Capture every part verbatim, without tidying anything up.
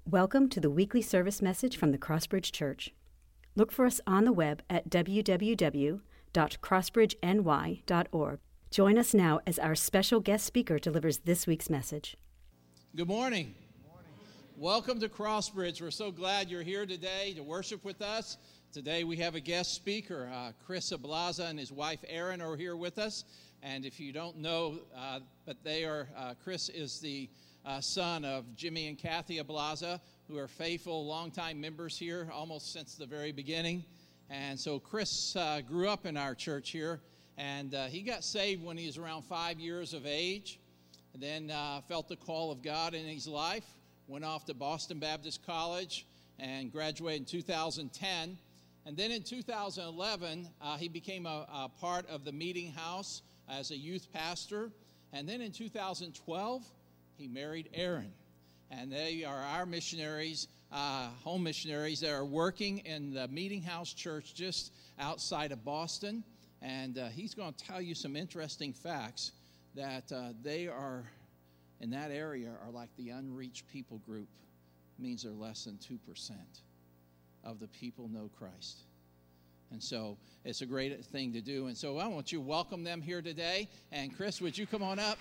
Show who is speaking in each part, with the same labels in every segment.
Speaker 1: Welcome to the weekly service message from the Crossbridge Church. Look for us on the web at w w w dot crossbridge n y dot org. Join us now as our special guest speaker delivers this week's message.
Speaker 2: Good morning. Good morning. Welcome to Crossbridge. We're so glad you're here today to worship with us. Today we have a guest speaker. Uh, Chris Ablaza and his wife Erin are here with us. And if you don't know, uh, but they are, uh, Chris is the Uh, son of Jimmy and Kathy Ablaza, who are faithful, longtime members here, almost since the very beginning. And so Chris uh, grew up in our church here, and uh, he got saved when he was around five years of age, and then uh, felt the call of God in his life, went off to Boston Baptist College, and graduated in two thousand ten. And then in two thousand eleven, uh, he became a, a part of the Meeting House as a youth pastor. And then in two thousand twelve, he married Erin, and they are our missionaries, uh, home missionaries that are working in the Meeting House Church just outside of Boston. And uh, he's going to tell you some interesting facts that uh, they are, in that area, are like the unreached people group. It means they're less than two percent of the people know Christ. And so it's a great thing to do. And so I want you to welcome them here today. And Chris, would you come on up?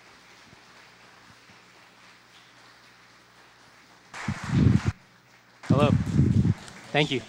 Speaker 3: Hello. Thank you.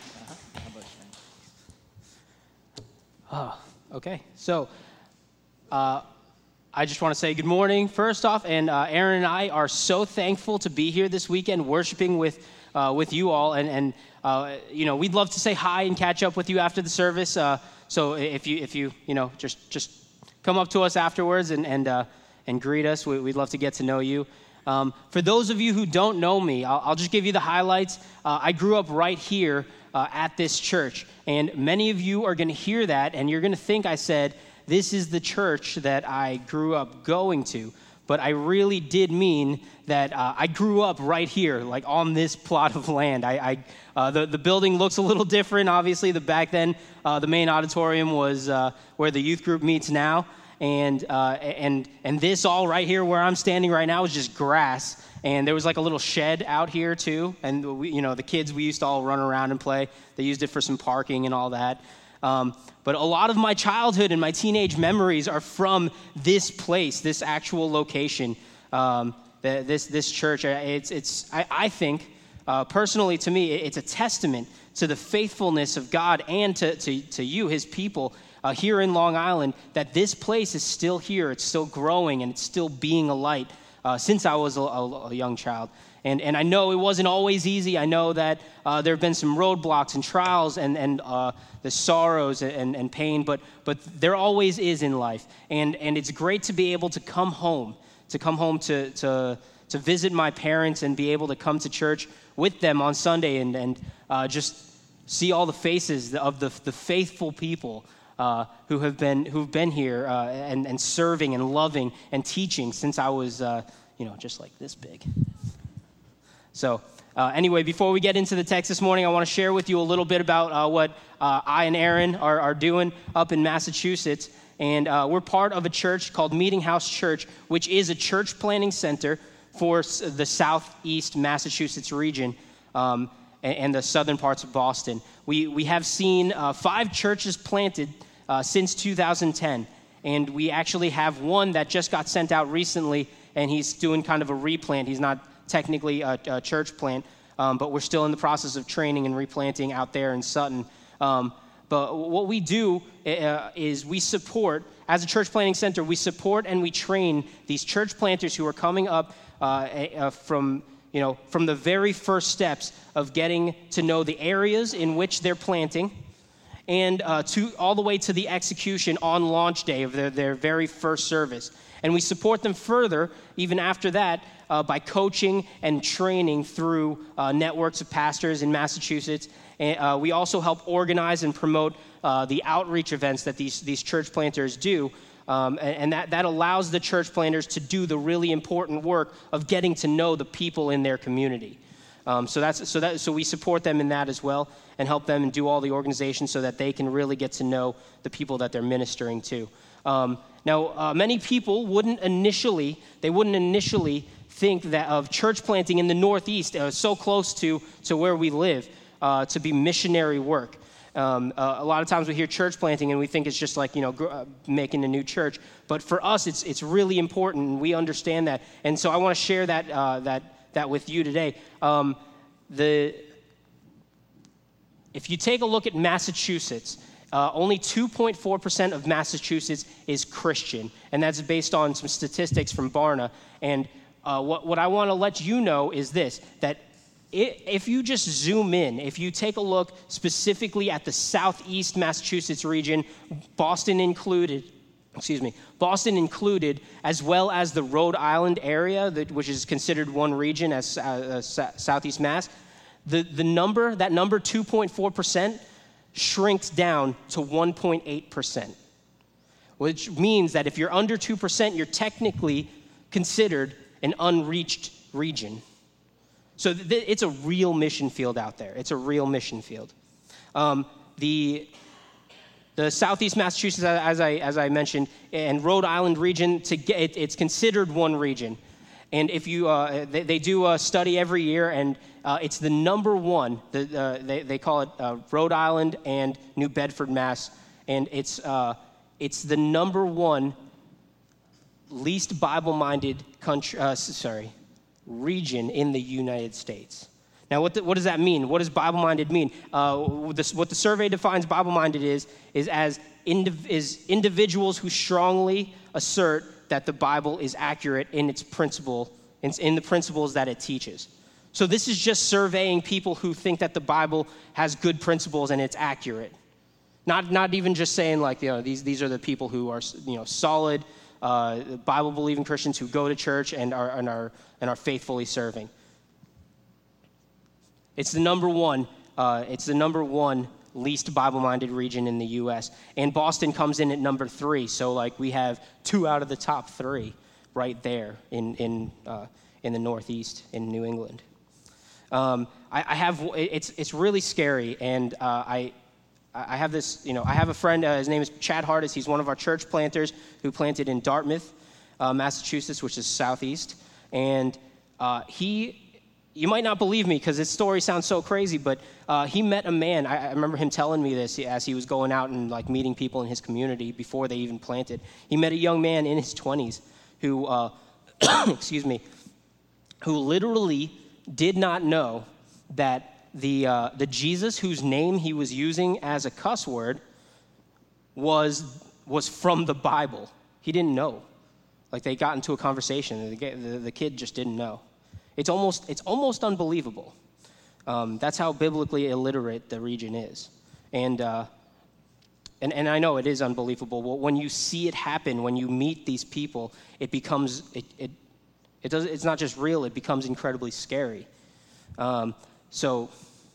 Speaker 3: Oh, okay. So, uh, I just want to say good morning first off, and uh, Erin and I are so thankful to be here this weekend worshiping with uh, with you all, and and uh, you know we'd love to say hi and catch up with you after the service. Uh, so if you if you you know just just come up to us afterwards and and uh, and greet us, we, we'd love to get to know you. Um, for those of you who don't know me, I'll, I'll just give you the highlights. Uh, I grew up right here uh, at this church, and many of you are going to hear that, and you're going to think I said, this is the church that I grew up going to, but I really did mean that uh, I grew up right here, like on this plot of land. I, I uh, the, the building looks a little different, obviously. The back then, uh, the main auditorium was uh, where the youth group meets now. And uh, and and this all right here where I'm standing right now is just grass, and there was like a little shed out here too. And we, you know, the kids, we used to all run around and play. They used it for some parking and all that. Um, but a lot of my childhood and my teenage memories are from this place, this actual location, um, the, this this church. It's it's I, I think uh, personally to me, it's a testament to the faithfulness of God and to to, to you, His people. Uh, here in Long Island, that this place is still here, it's still growing, and it's still being a light uh, since I was a, a, a young child. And and I know it wasn't always easy. I know that uh, there have been some roadblocks and trials and and uh, the sorrows and, and pain, but but there always is in life. And and it's great to be able to come home, to come home to to to visit my parents and be able to come to church with them on Sunday and and uh, just see all the faces of the the faithful people. Uh, who have been who've been here uh, and and serving and loving and teaching since I was uh, you know just like this big. So uh, anyway, before we get into the text this morning, I want to share with you a little bit about uh, what uh, I and Erin are, are doing up in Massachusetts, and uh, we're part of a church called Meeting House Church, which is a church planting center for the southeast Massachusetts region. Um, and the southern parts of Boston. We we have seen uh, five churches planted uh, since two thousand ten, and we actually have one that just got sent out recently, and he's doing kind of a replant. He's not technically a, a church plant, um, but we're still in the process of training and replanting out there in Sutton. Um, but what we do uh, is we support, as a church planting center, we support and we train these church planters who are coming up uh, uh, from you know, from the very first steps of getting to know the areas in which they're planting and uh, to all the way to the execution on launch day of their, their very first service. And we support them further, even after that, uh, by coaching and training through uh, networks of pastors in Massachusetts. And uh, we also help organize and promote uh, the outreach events that these, these church planters do. Um, and and that, that allows the church planters to do the really important work of getting to know the people in their community. Um, so that's so that so we support them in that as well and help them and do all the organization so that they can really get to know the people that they're ministering to. Um, now, uh, many people wouldn't initially they wouldn't initially think that of church planting in the Northeast, uh, so close to, to where we live, uh, to be missionary work. Um, uh, a lot of times we hear church planting and we think it's just like, you know, gr- uh, making a new church. But for us, it's it's really important, and we understand that. And so I want to share that uh, that that with you today. Um, the if you take a look at Massachusetts, uh, only two point four percent of Massachusetts is Christian, and that's based on some statistics from Barna. And uh, what what I want to let you know is this: that if you just zoom in, if you take a look specifically at the southeast Massachusetts region, Boston included, excuse me, Boston included, as well as the Rhode Island area, that, which is considered one region as uh, uh, southeast Mass, the, the number, that number two point four percent shrinks down to one point eight percent, which means that if you're under two percent, you're technically considered an unreached region. So th- it's a real mission field out there. It's a real mission field. Um, the the Southeast Massachusetts, as I as I mentioned, and Rhode Island region, to get it, it's considered one region. And if you uh, they, they do a study every year, and uh, it's the number one. The, uh, they they call it uh, Rhode Island and New Bedford, Mass. And it's uh, it's the number one least Bible-minded country. Uh, sorry. region in the United States. Now, what, the, what does that mean? What does Bible-minded mean? Uh, this, what the survey defines Bible-minded is, is as indiv- is individuals who strongly assert that the Bible is accurate in its principle, in, in the principles that it teaches. So this is just surveying people who think that the Bible has good principles and it's accurate. Not, not even just saying like, you know, these, these are the people who are, you know, solid, uh, Bible-believing Christians who go to church and are, and are and are faithfully serving. It's the number one, uh, it's the number one least Bible-minded region in the U S And Boston comes in at number three. So like we have two out of the top three right there in in uh, in the Northeast in New England. Um, I, I have it's it's really scary, and uh, I. I have this, you know, I have a friend, uh, his name is Chad Hardis. He's one of our church planters who planted in Dartmouth, uh, Massachusetts, which is southeast. And uh, he, you might not believe me because his story sounds so crazy, but uh, he met a man. I, I remember him telling me this as he was going out and like meeting people in his community before they even planted. He met a young man in his twenties who, uh, excuse me, who literally did not know that the uh, the Jesus whose name he was using as a cuss word was was from the Bible. He didn't know. Like they got into a conversation, and the, the, the kid just didn't know. It's almost it's almost unbelievable. Um, that's how biblically illiterate the region is, and uh, and and I know it is unbelievable. But when you see it happen, when you meet these people, it becomes it it it does it's not just real. It becomes incredibly scary. Um, so.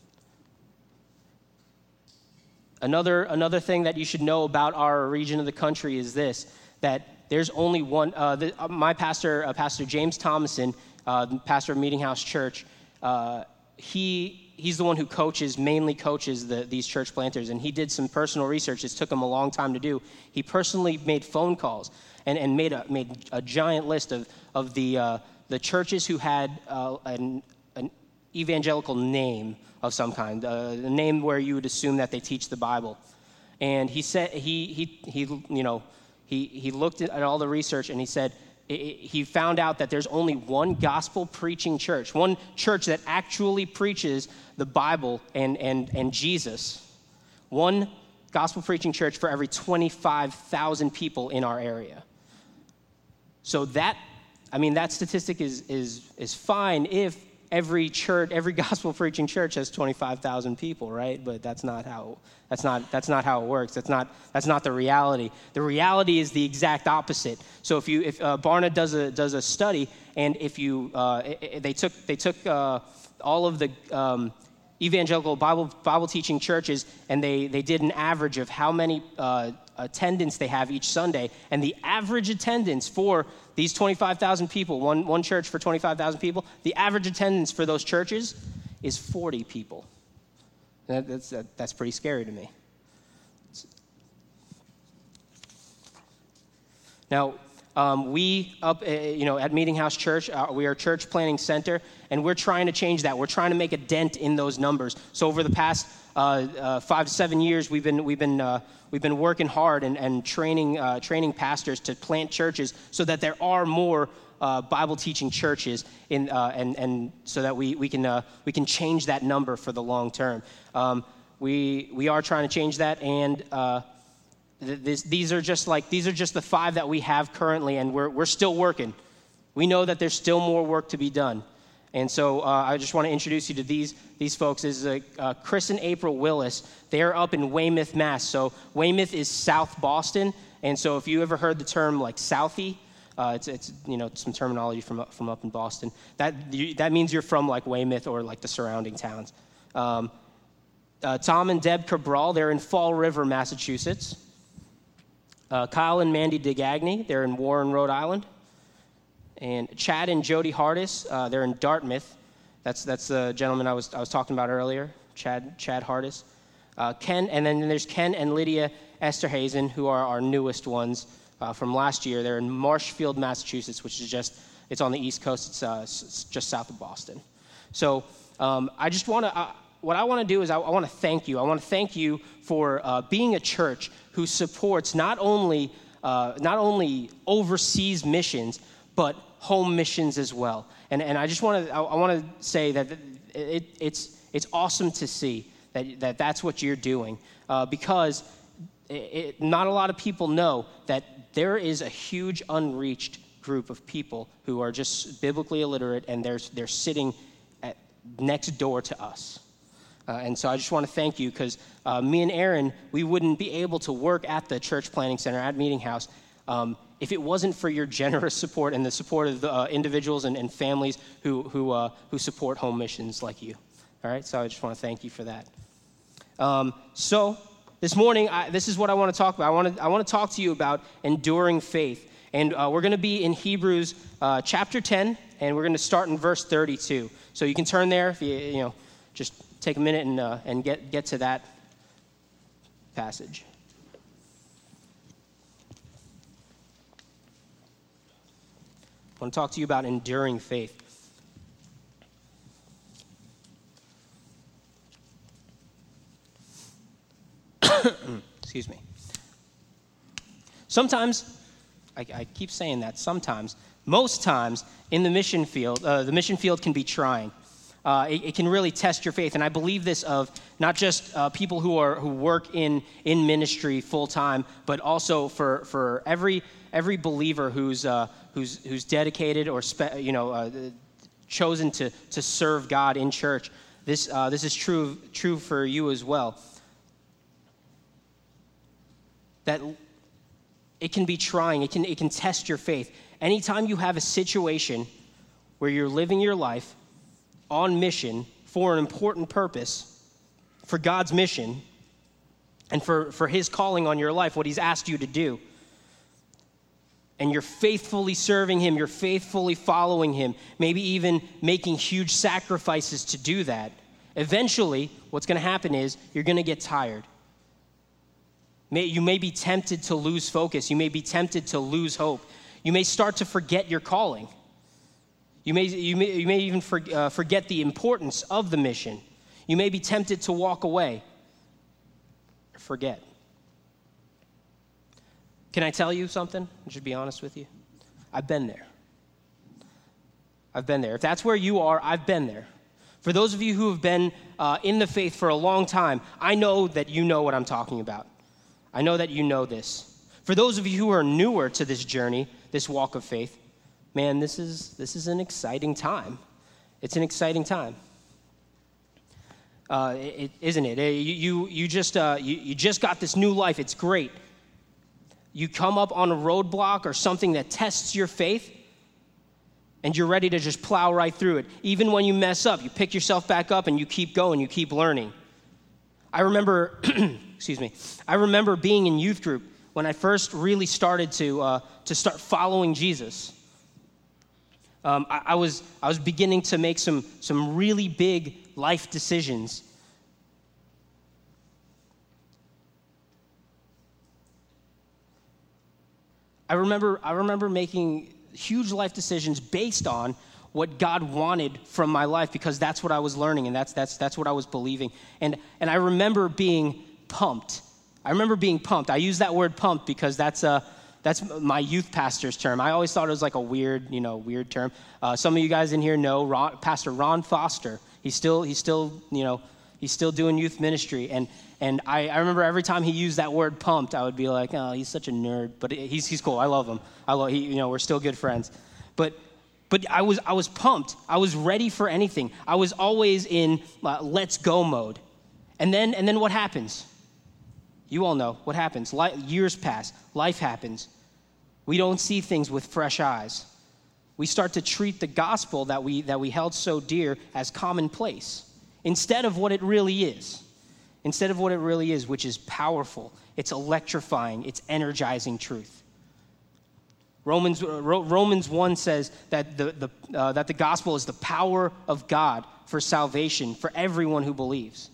Speaker 3: Another, another thing that you should know about our region of the country is this, that there's only one, uh, the, uh, my pastor, uh, Pastor James Thomason, uh, pastor of Meeting House Church, uh, he, he's the one who coaches, mainly coaches the, these church planters, and he did some personal research. This took him a long time to do. He personally made phone calls and, and made, a, made a giant list of, of the, uh, the churches who had uh, an, an evangelical name of some kind, uh, a name where you would assume that they teach the Bible. And he said, he, he, he you know, he, he looked at all the research and he said, it, it, he found out that there's only one gospel preaching church, one church that actually preaches the Bible and, and, and Jesus, one gospel preaching church for every twenty-five thousand people in our area. So that, I mean, that statistic is, is, is fine if every church, every gospel preaching church has twenty-five thousand people, right? But that's not how that's not that's not how it works. That's not that's not the reality. The reality is the exact opposite. So if you if uh, Barna does a does a study, and if you uh, it, they took they took uh, all of the um, evangelical Bible Bible teaching churches, and they they did an average of how many uh, attendance they have each Sunday, and the average attendance for these twenty-five thousand people, one, one church for twenty-five thousand people, the average attendance for those churches is forty people. That, that's, that, that's pretty scary to me. Now, Um, we up, uh, you know, at Meeting House Church, uh, we are a church planning center, and we're trying to change that. We're trying to make a dent in those numbers. So over the past uh, uh, five to seven years, we've been we've been uh, we've been working hard and, and training uh, training pastors to plant churches so that there are more uh, Bible teaching churches in uh, and and so that we we can uh, we can change that number for the long term. Um, we we are trying to change that, and uh, This, these are just like these are just the five that we have currently, and we're we're still working. We know that there's still more work to be done, and so uh, I just want to introduce you to these these folks. This is uh, uh, Chris and April Willis. They are up in Weymouth, Mass. So Weymouth is South Boston, and so if you ever heard the term like Southie, uh, it's it's you know some terminology from up, from up in Boston. That you, that means you're from like Weymouth or like the surrounding towns. Um, uh, Tom and Deb Cabral, they're in Fall River, Massachusetts. Uh, Kyle and Mandy DeGagny, they're in Warren, Rhode Island. And Chad and Jody Hardis, uh, they're in Dartmouth. That's that's the gentleman I was I was talking about earlier, Chad Chad Hardis. Uh, Ken, and then there's Ken and Lydia Esterhazen, who are our newest ones uh, from last year. They're in Marshfield, Massachusetts, which is just it's on the East Coast. It's, uh, it's just south of Boston. So um, I just want to. Uh, What I want to do is I, I want to thank you. I want to thank you for uh, being a church who supports not only uh, not only overseas missions, but home missions as well. And and I just want to I, I want to say that it, it's it's awesome to see that that that's what you're doing uh, because it, it, not a lot of people know that there is a huge unreached group of people who are just biblically illiterate, and they're they're sitting at, next door to us. Uh, and so I just want to thank you because uh, me and Aaron, we wouldn't be able to work at the Church Planning Center at Meeting House um, if it wasn't for your generous support and the support of the uh, individuals and, and families who who uh, who support home missions like you. All right, so I just want to thank you for that. Um, so this morning, I, this is what I want to talk about. I want to I want to talk to you about enduring faith, and uh, we're going to be in Hebrews uh, chapter ten, and we're going to start in verse thirty-two. So you can turn there if you you know just. Take a minute and uh, and get get to that passage. I want to talk to you about enduring faith. Excuse me. Sometimes, I, I keep saying that. Sometimes, most times in the mission field, uh, the mission field can be trying. Uh, it, it can really test your faith, and I believe this of not just uh, people who are who work in in ministry full time, but also for for every every believer who's uh, who's who's dedicated or spe- you know uh, chosen to to serve God in church. This uh, this is true true for you as well. That it can be trying. It can it can test your faith. Anytime you have a situation where you're living your life on mission for an important purpose, for God's mission, and for, for his calling on your life, what he's asked you to do, and you're faithfully serving him, you're faithfully following him, maybe even making huge sacrifices to do that, eventually what's going to happen is you're going to get tired. May, you may be tempted to lose focus. You may be tempted to lose hope. You may start to forget your calling. You may, you may, you may even for, uh, forget the importance of the mission. You may be tempted to walk away or forget. Can I tell you something? I should be honest with you. I've been there. I've been there. If that's where you are, I've been there. For those of you who have been uh, in the faith for a long time, I know that you know what I'm talking about. I know that you know this. For those of you who are newer to this journey, this walk of faith, man, this is this is an exciting time. It's an exciting time, uh, it, isn't it? You you, you just uh, you, you just got this new life. It's great. You come up on a roadblock or something that tests your faith, and you're ready to just plow right through it. Even when you mess up, you pick yourself back up and you keep going. You keep learning. I remember, excuse me. I remember being in youth group when I first really started to uh, to start following Jesus. Um, I, I was I was beginning to make some some really big life decisions. I I remember, I remember making huge life decisions based on what God wanted from my life, because that's what I was learning, and that's that's that's what I was believing. And and I remember being pumped. I remember being pumped. I use that word pumped because that's a that's my youth pastor's term. I always thought it was like a weird, you know, weird term. Uh, some of you guys in here know Ron, Pastor Ron Foster. He's still he's still you know he's still doing youth ministry, and and I, I remember every time he used that word pumped, I would be like, oh, he's such a nerd, but he's he's cool. I love him. I love he, you know we're still good friends, but. But I was I was pumped. I was ready for anything. I was always in uh, let's go mode. And then and then what happens? You all know what happens. Li- years pass. Life happens. We don't see things with fresh eyes. We start to treat the gospel that we that we held so dear as commonplace instead of what it really is. Instead of what it really is, which is powerful. It's electrifying. It's energizing truth. Romans uh, Romans one says that the, the, uh, that the gospel is the power of God for salvation for everyone who believes.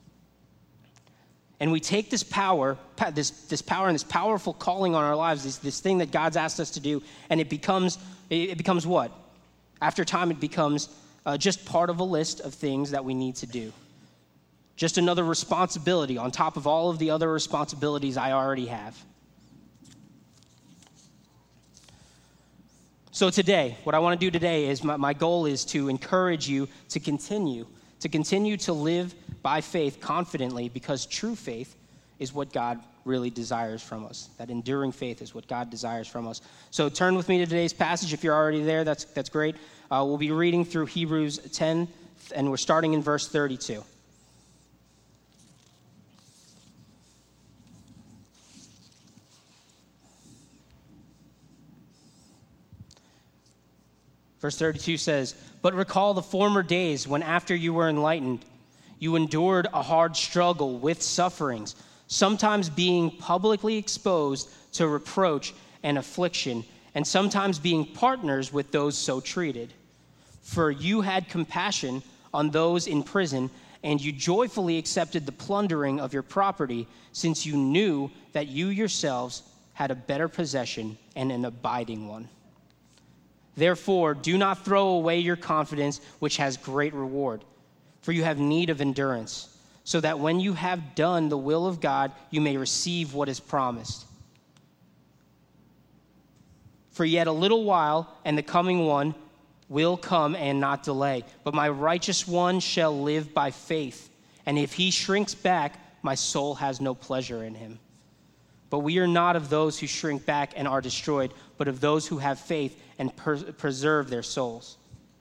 Speaker 3: And we take this power, this, this power and this powerful calling on our lives, this, this thing that God's asked us to do, and it becomes, it becomes what? After time, it becomes uh, just part of a list of things that we need to do. Just another responsibility on top of all of the other responsibilities I already have. So today, what I want to do today is my, my goal is to encourage you to continue, to continue to live by faith confidently, because true faith is what God really desires from us. That enduring faith is what God desires from us. So turn with me to today's passage. If you're already there, that's, that's great. Uh, we'll be reading through Hebrews ten, and we're starting in verse thirty-two. Verse thirty-two says, "But recall the former days when after you were enlightened, you endured a hard struggle with sufferings, sometimes being publicly exposed to reproach and affliction, and sometimes being partners with those so treated. For you had compassion on those in prison, and you joyfully accepted the plundering of your property, since you knew that you yourselves had a better possession and an abiding one. Therefore, do not throw away your confidence, which has great reward, for you have need of endurance, so that when you have done the will of God, you may receive what is promised. For yet a little while, and the coming one will come and not delay. But my righteous one shall live by faith, and if he shrinks back, my soul has no pleasure in him. But we are not of those who shrink back and are destroyed, but of those who have faith and per- preserve their souls."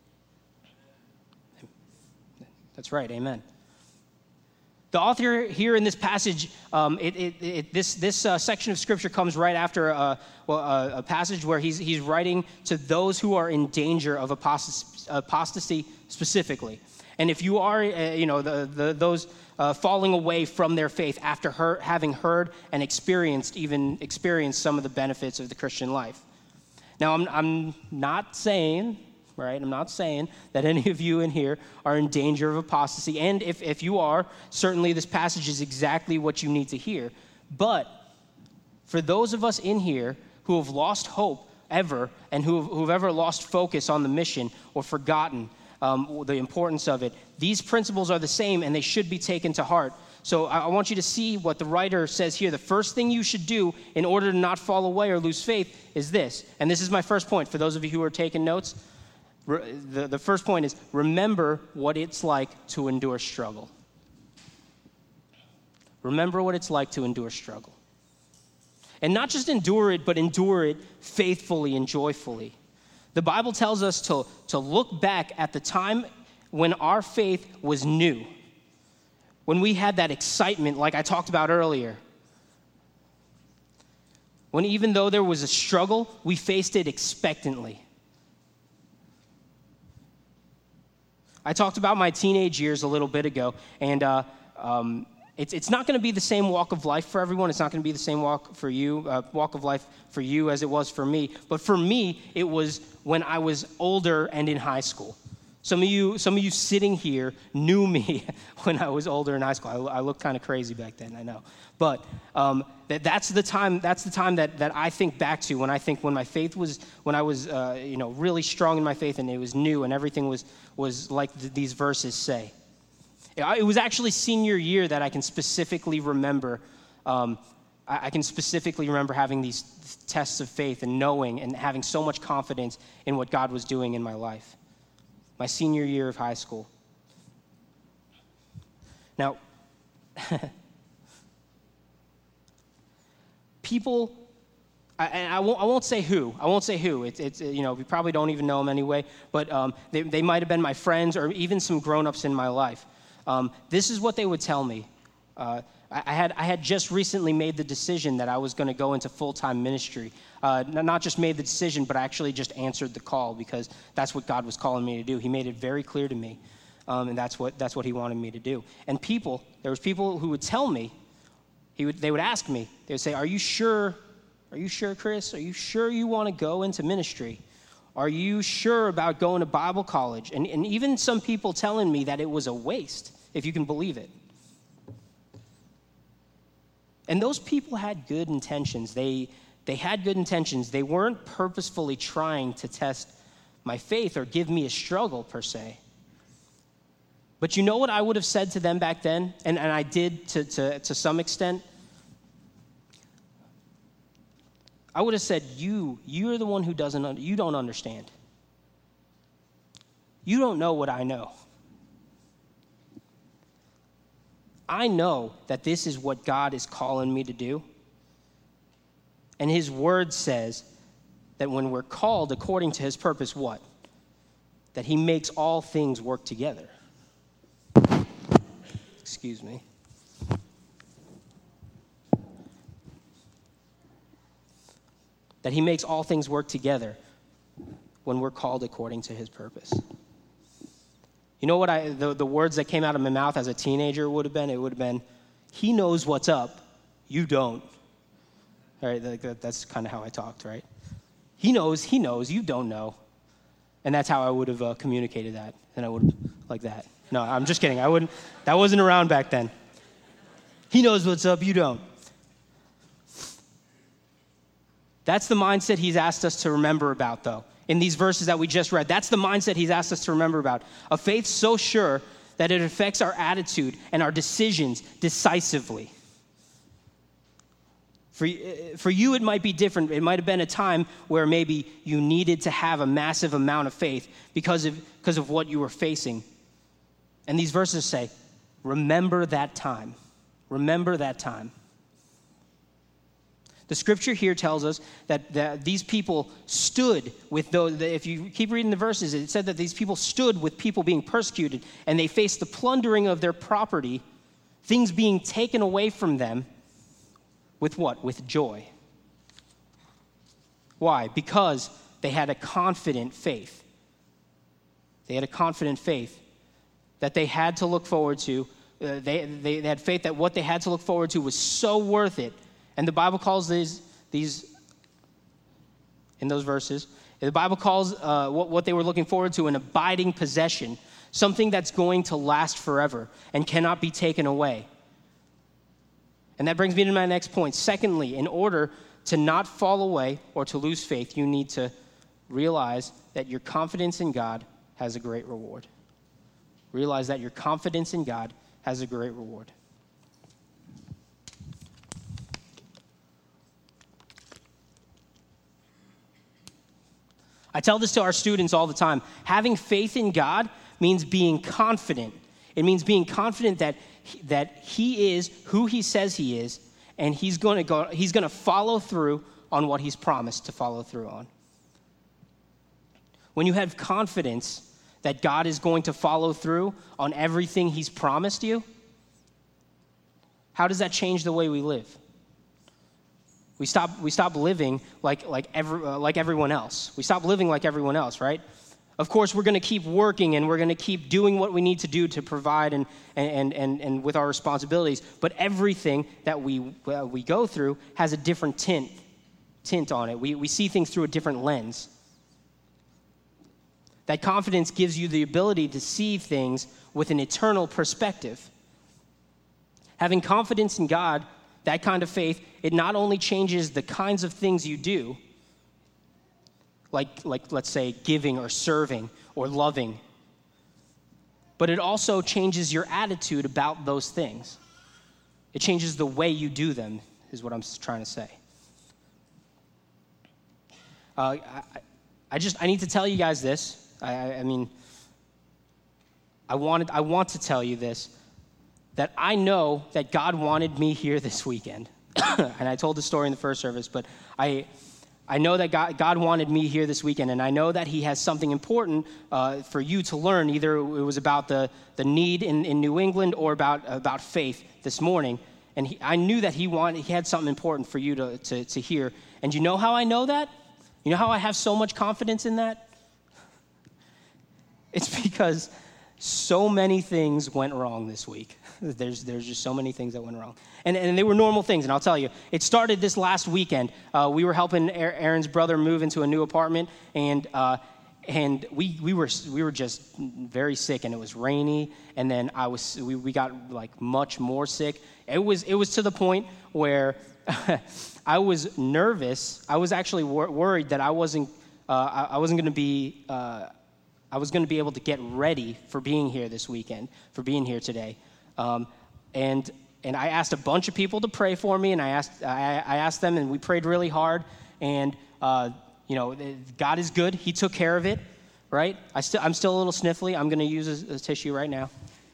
Speaker 3: That's right, amen. The author here in this passage, um, it, it, it, this, this uh, section of Scripture comes right after a, well, a, a passage where he's, he's writing to those who are in danger of apostasy, apostasy specifically. And if you are, uh, you know, the, the, those uh, falling away from their faith after her, having heard and experienced, even experienced some of the benefits of the Christian life. Now, I'm, I'm not saying, right, I'm not saying that any of you in here are in danger of apostasy. And if, if you are, certainly this passage is exactly what you need to hear. But for those of us in here who have lost hope ever, and who have, who have ever lost focus on the mission or forgotten Um, the importance of it, these principles are the same, and they should be taken to heart. So I, I want you to see what the writer says here. The first thing you should do in order to not fall away or lose faith is this. And this is my first point for those of you who are taking notes. Re, the, the first point is remember what it's like to endure struggle. Remember what it's like to endure struggle. And not just endure it, but endure it faithfully and joyfully. The Bible tells us to, to look back at the time when our faith was new, when we had that excitement like I talked about earlier, when even though there was a struggle, we faced it expectantly. I talked about my teenage years a little bit ago, and uh, um, It's, it's not going to be the same walk of life for everyone. It's not going to be the same walk for you, uh, walk of life for you as it was for me. But for me, it was when I was older and in high school. Some of you, some of you sitting here knew me when I was older in high school. I, I looked kind of crazy back then, I know. But um, that, that's the time. That's the time that, that I think back to when I think when my faith was, when I was, uh, you know, really strong in my faith and it was new and everything was was like th- these verses say. It was actually senior year that I can specifically remember. Um, I, I can specifically remember having these tests of faith and knowing and having so much confidence in what God was doing in my life. My senior year of high school. Now, people, I, and I won't, I won't say who. I won't say who. It's, it's you know, we probably don't even know them anyway. But um, they, they might have been my friends or even some grown-ups in my life. Um, this is what they would tell me. Uh, I, I had I had just recently made the decision that I was going to go into full-time ministry. Uh, not just made the decision, but I actually just answered the call because that's what God was calling me to do. He made it very clear to me, um, and that's what that's what He wanted me to do. And people, there was people who would tell me, he would they would ask me, they would say, "Are you sure? Are you sure, Chris? Are you sure you want to go into ministry? Are you sure about going to Bible college?" And, and even some people telling me that it was a waste, if you can believe it. And those people had good intentions. They they had good intentions. They weren't purposefully trying to test my faith or give me a struggle per se. But you know what I would have said to them back then? And, and I did to, to, to some extent. I would have said, you, you're the one who doesn't, you don't understand. You don't know what I know. I know that this is what God is calling me to do. And His word says that when we're called according to His purpose, what? That He makes all things work together. Excuse me. That He makes all things work together when we're called according to His purpose. You know what I the, the words that came out of my mouth as a teenager would have been? It would have been, He knows what's up, you don't. All right, that, that's kind of how I talked, right? He knows, He knows, you don't know. And that's how I would have uh, communicated that. And I would have, like that. No, I'm just kidding. I wouldn't, that wasn't around back then. He knows what's up, you don't. That's the mindset He's asked us to remember about, though. In these verses that we just read, that's the mindset He's asked us to remember about. A faith so sure that it affects our attitude and our decisions decisively. For, for you, it might be different. It might have been a time where maybe you needed to have a massive amount of faith because of, because of what you were facing. And these verses say, remember that time. Remember that time. The scripture here tells us that, that these people stood with those, if you keep reading the verses, it said that these people stood with people being persecuted and they faced the plundering of their property, things being taken away from them, with what? With joy. Why? Because they had a confident faith. They had a confident faith that they had to look forward to. Uh, they, they, they had faith that what they had to look forward to was so worth it. And the Bible calls these, these in those verses, the Bible calls uh, what, what they were looking forward to an abiding possession, something that's going to last forever and cannot be taken away. And that brings me to my next point. Secondly, in order to not fall away or to lose faith, you need to realize that your confidence in God has a great reward. Realize that your confidence in God has a great reward. I tell this to our students all the time. Having faith in God means being confident. It means being confident that he, that He is who He says He is, and He's going to go. He's going to follow through on what He's promised to follow through on. When you have confidence that God is going to follow through on everything He's promised you, how does that change the way we live? We stop, we stop living like, like, every, uh, like everyone else. We stop living like everyone else, right? Of course, we're going to keep working and we're going to keep doing what we need to do to provide and, and, and, and with our responsibilities. But everything that we, uh, we go through has a different tint, tint on it. We, we see things through a different lens. That confidence gives you the ability to see things with an eternal perspective. Having confidence in God, that kind of faith, it not only changes the kinds of things you do, like, like let's say giving or serving or loving, but it also changes your attitude about those things. It changes the way you do them, is what I'm trying to say. Uh, I, I just, I need to tell you guys this. I, I mean, I wanted, I want to tell you this, that I know that God wanted me here this weekend. And I told the story in the first service, but I, I know that God, God wanted me here this weekend, and I know that he has something important uh, for you to learn. Either it was about the, the need in, in New England or about, about faith this morning. And he, I knew that he wanted, he had something important for you to, to, to hear. And you know how I know that? You know how I have so much confidence in that? It's because so many things went wrong this week. There's there's just so many things that went wrong. And, and they were normal things, and I'll tell you. It started this last weekend. Uh, we were helping Aaron's brother move into a new apartment, and uh, and we we were we were just very sick, and it was rainy, and then I was we, we got like much more sick. It was it was to the point where I was nervous. I was actually wor- worried that I wasn't uh, I, I wasn't going to be uh, I was going to be able to get ready for being here this weekend, for being here today. Um, and and I asked a bunch of people to pray for me, and I asked I, I asked them, and we prayed really hard. And uh, you know, God is good; He took care of it, right? I still I'm still a little sniffly. I'm going to use a, a tissue right now.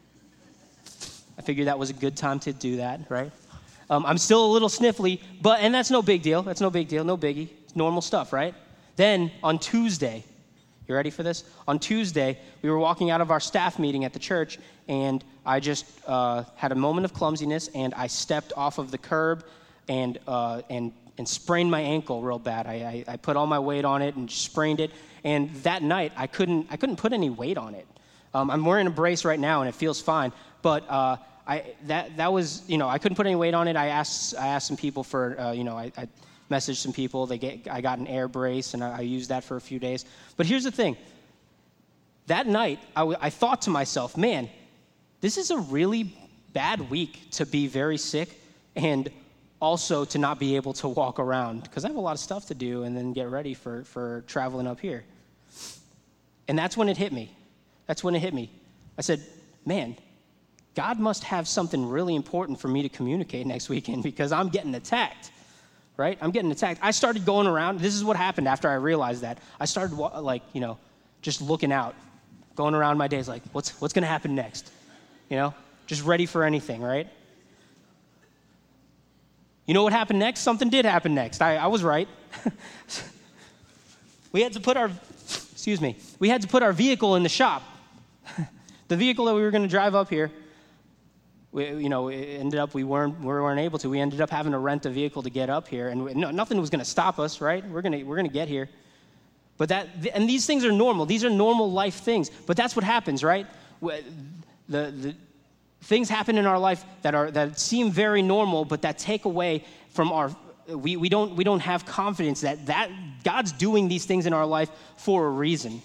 Speaker 3: I figured that was a good time to do that, right? Um, I'm still a little sniffly, but and that's no big deal. That's no big deal, no biggie. It's normal stuff, right? Then on Tuesday. You ready for this? On Tuesday, we were walking out of our staff meeting at the church, and I just uh, had a moment of clumsiness, and I stepped off of the curb and uh, and and sprained my ankle real bad. I, I, I put all my weight on it and sprained it, and that night I couldn't I couldn't put any weight on it. Um, I'm wearing a brace right now, and it feels fine, but uh, I that that was you know I couldn't put any weight on it. I asked I asked some people for uh, you know I. I messaged some people. They get, I got an air brace, and I, I used that for a few days. But here's the thing. That night, I, w- I thought to myself, man, this is a really bad week to be very sick and also to not be able to walk around because I have a lot of stuff to do and then get ready for, for traveling up here. And that's when it hit me. That's when it hit me. I said, man, God must have something really important for me to communicate next weekend because I'm getting attacked. Right? I'm getting attacked. I started going around. This is what happened after I realized that. I started, like, you know, just looking out, going around my days like, what's what's going to happen next? You know, just ready for anything, right? You know what happened next? Something did happen next. I, I was right. We had to put our, excuse me, we had to put our vehicle in the shop. The vehicle that we were going to drive up here, We, you know, it ended up we weren't we weren't able to. We ended up having to rent a vehicle to get up here, and we, no, nothing was going to stop us, right? We're gonna we're gonna get here. But that and these things are normal. These are normal life things. But that's what happens, right? The the things happen in our life that are that seem very normal, but that take away from our. We we don't we don't have confidence that that God's doing these things in our life for a reason.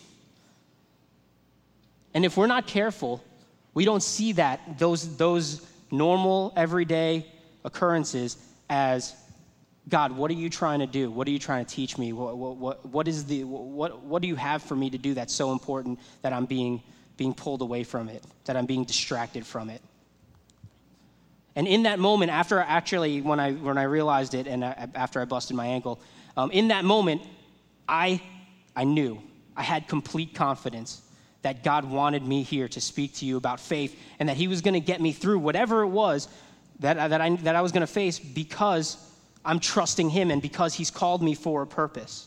Speaker 3: And if we're not careful, we don't see that, those those normal, everyday occurrences as, God, what are you trying to do? What are you trying to teach me? What what what, what is the what what do you have for me to do that's so important that I'm being being pulled away from it, that I'm being distracted from it? And in that moment, after actually when I when I realized it, and I, after I busted my ankle, um, in that moment, I I knew I had complete confidence that God wanted me here to speak to you about faith and that he was going to get me through whatever it was that, that, I, that I was going to face because I'm trusting him and because he's called me for a purpose.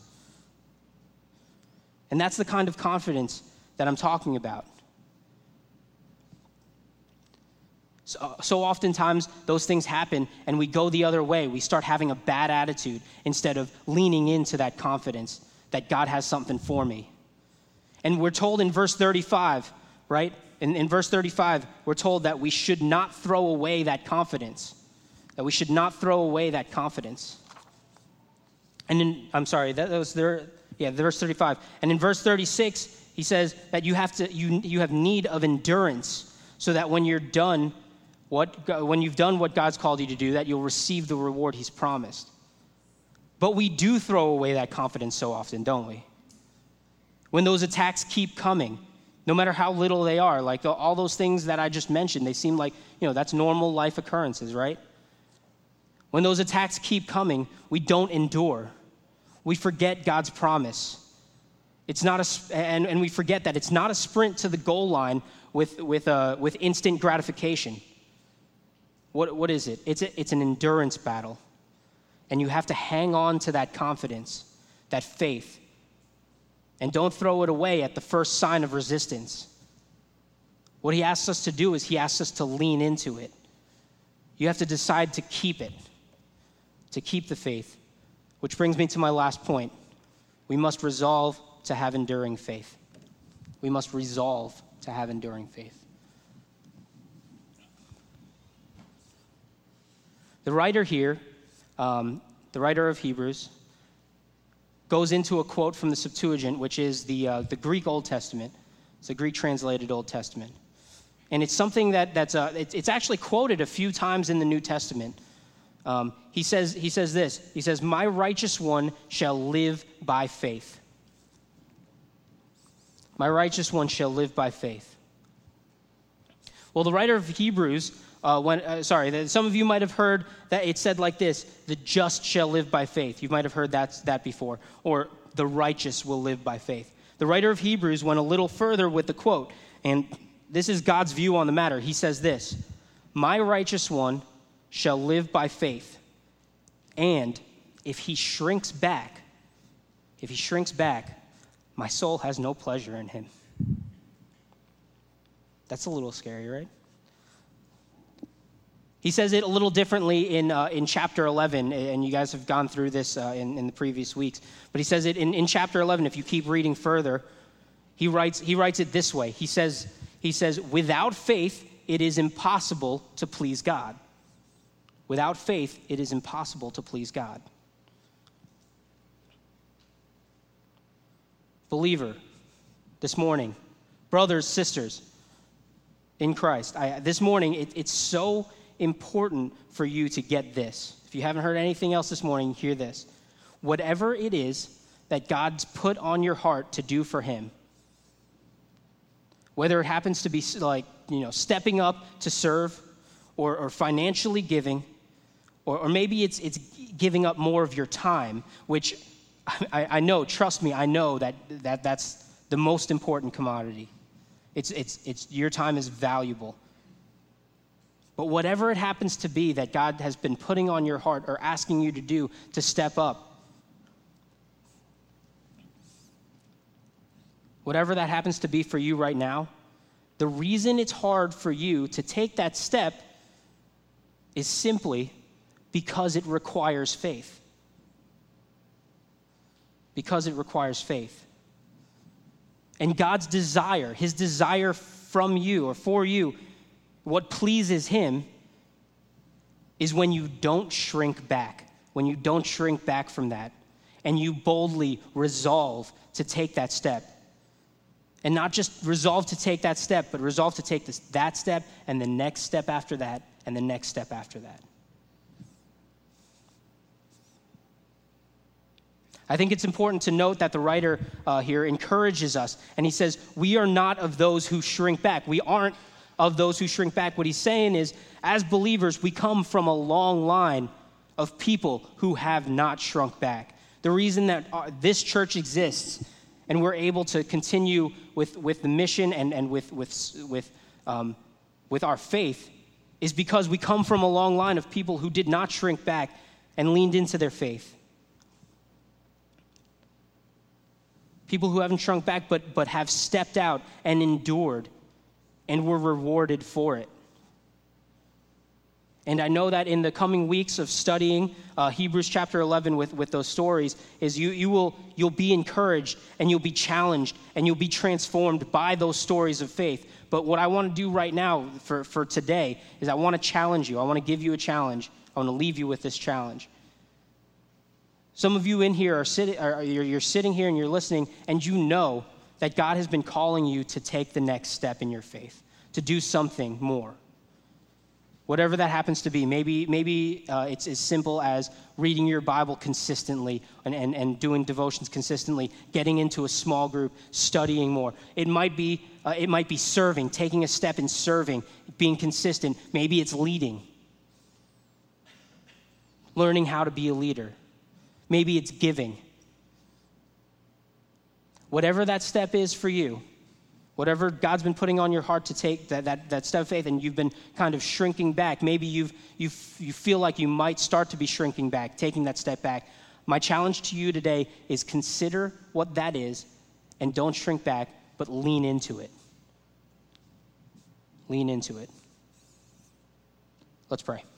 Speaker 3: And that's the kind of confidence that I'm talking about. So, so oftentimes those things happen and we go the other way. We start having a bad attitude instead of leaning into that confidence that God has something for me. And we're told in verse thirty-five, right? In, in verse thirty-five, we're told that we should not throw away that confidence. That we should not throw away that confidence. And in, I'm sorry, that was there, yeah, verse thirty-five. And in verse thirty-six, he says that you have to you you have need of endurance, so that when you're done what when you've done what God's called you to do, that you'll receive the reward he's promised. But we do throw away that confidence so often, don't we? When those attacks keep coming, no matter how little they are, like the, all those things that I just mentioned, they seem like, you know, that's normal life occurrences, right? When those attacks keep coming, we don't endure. We forget God's promise. It's not a, and, and we forget that it's not a sprint to the goal line with with uh, with instant gratification. What what is it? It's a, it's an endurance battle, and you have to hang on to that confidence, that faith, and don't throw it away at the first sign of resistance. What he asks us to do is he asks us to lean into it. You have to decide to keep it, to keep the faith, which brings me to my last point. We must resolve to have enduring faith. We must resolve to have enduring faith. The writer here, um, the writer of Hebrews, goes into a quote from the Septuagint, which is the uh, the Greek Old Testament. It's a Greek translated Old Testament, and it's something that that's uh, it's, it's actually quoted a few times in the New Testament. Um, he says he says this. He says, "My righteous one shall live by faith." My righteous one shall live by faith. Well, the writer of Hebrews, uh, when, uh, sorry, some of you might have heard that it said like this: "The just shall live by faith." You might have heard that, that before. Or, "The righteous will live by faith." The writer of Hebrews went a little further with the quote, and this is God's view on the matter. He says this: "My righteous one shall live by faith, and if he shrinks back, if he shrinks back, my soul has no pleasure in him." That's a little scary, right? He says it a little differently in uh, in chapter eleven, and you guys have gone through this uh, in, in the previous weeks. But he says it in, in chapter eleven, if you keep reading further, he writes he writes it this way. He says, he says, "Without faith, it is impossible to please God." Without faith, it is impossible to please God. Believer, this morning, brothers, sisters in Christ, I, this morning, it, it's so important for you to get this. If you haven't heard anything else this morning, hear this. Whatever it is that God's put on your heart to do for him, whether it happens to be like, you know, stepping up to serve, or, or financially giving, or, or maybe it's it's giving up more of your time, which I, I know, trust me, I know that, that that's the most important commodity. It's, it's, it's, your time is valuable. But whatever it happens to be that God has been putting on your heart or asking you to do to step up, whatever that happens to be for you right now, the reason it's hard for you to take that step is simply because it requires faith. Because it requires faith. And God's desire, his desire from you or for you, what pleases him is when you don't shrink back, when you don't shrink back from that, and you boldly resolve to take that step. And not just resolve to take that step, but resolve to take this, that step and the next step after that and the next step after that. I think it's important to note that the writer uh, here encourages us, and he says, we are not of those who shrink back. We aren't of those who shrink back. What he's saying is, as believers, we come from a long line of people who have not shrunk back. The reason that uh, this church exists and we're able to continue with, with the mission and, and with, with, with, um, with our faith is because we come from a long line of people who did not shrink back and leaned into their faith. People who haven't shrunk back but, but have stepped out and endured and were rewarded for it. And I know that in the coming weeks of studying uh, Hebrews chapter eleven with, with those stories, is you you will you'll be encouraged and you'll be challenged and you'll be transformed by those stories of faith. But what I want to do right now for, for today is I want to challenge you. I want to give you a challenge. I want to leave you with this challenge. Some of you in here are sitting, are, you're, you're sitting here and you're listening, and you know that God has been calling you to take the next step in your faith, to do something more. Whatever that happens to be, maybe maybe uh, it's as simple as reading your Bible consistently and, and, and doing devotions consistently, getting into a small group, studying more. It might be uh, it might be serving, taking a step in serving, being consistent. Maybe it's leading, learning how to be a leader. Maybe it's giving. Whatever that step is for you, whatever God's been putting on your heart to take that, that, that step of faith, and you've been kind of shrinking back. Maybe you've, you you feel like you might start to be shrinking back, taking that step back. My challenge to you today is consider what that is and don't shrink back, but lean into it. Lean into it. Let's pray.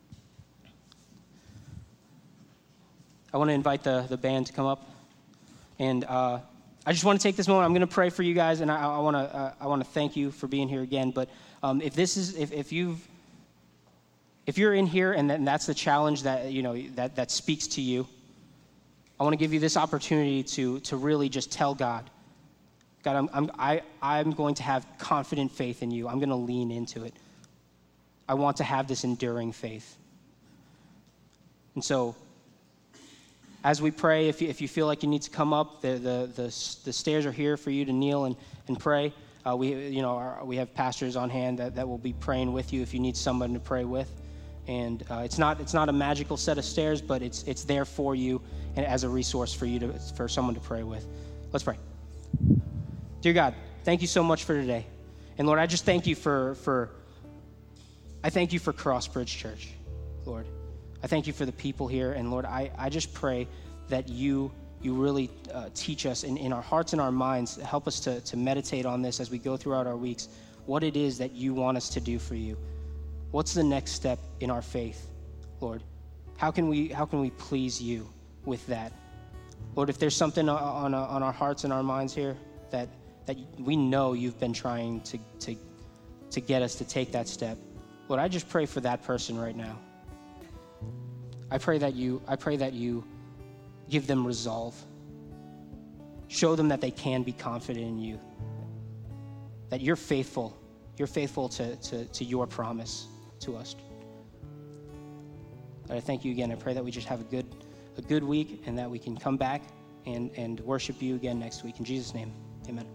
Speaker 3: I want to invite the, the band to come up, and uh, I just want to take this moment. I'm going to pray for you guys, and I, I want to uh, I want to thank you for being here again. But um, if this is if if you've if you're in here and, that, and that's the challenge that you know that that speaks to you, I want to give you this opportunity to to really just tell God, God, I'm I'm I I'm going to have confident faith in you. I'm going to lean into it. I want to have this enduring faith. And so, as we pray, if you, if you feel like you need to come up, the the the, the stairs are here for you to kneel and, and pray. Uh, we you know our, we have pastors on hand that, that will be praying with you if you need someone to pray with. And uh, it's not it's not a magical set of stairs, but it's it's there for you and as a resource for you to for someone to pray with. Let's pray. Dear God, thank you so much for today, and Lord, I just thank you for for I thank you for Crossbridge Church, Lord. I thank you for the people here, and Lord, I, I just pray that you you really uh, teach us in, in our hearts and our minds, help us to, to meditate on this as we go throughout our weeks, what it is that you want us to do for you. What's the next step in our faith, Lord? How can we how can we please you with that? Lord, if there's something on, on our hearts and our minds here that that we know you've been trying to, to, to get us to take that step, Lord, I just pray for that person right now. I pray that you I pray that you give them resolve. Show them that they can be confident in you. That you're faithful. You're faithful to, to, to your promise to us. Lord, I thank you again. I pray that we just have a good a good week and that we can come back and, and worship you again next week. In Jesus' name, amen.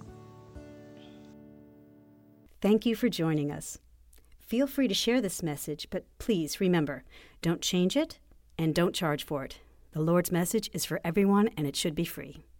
Speaker 1: Thank you for joining us. Feel free to share this message, but please remember, don't change it and don't charge for it. The Lord's message is for everyone, and it should be free.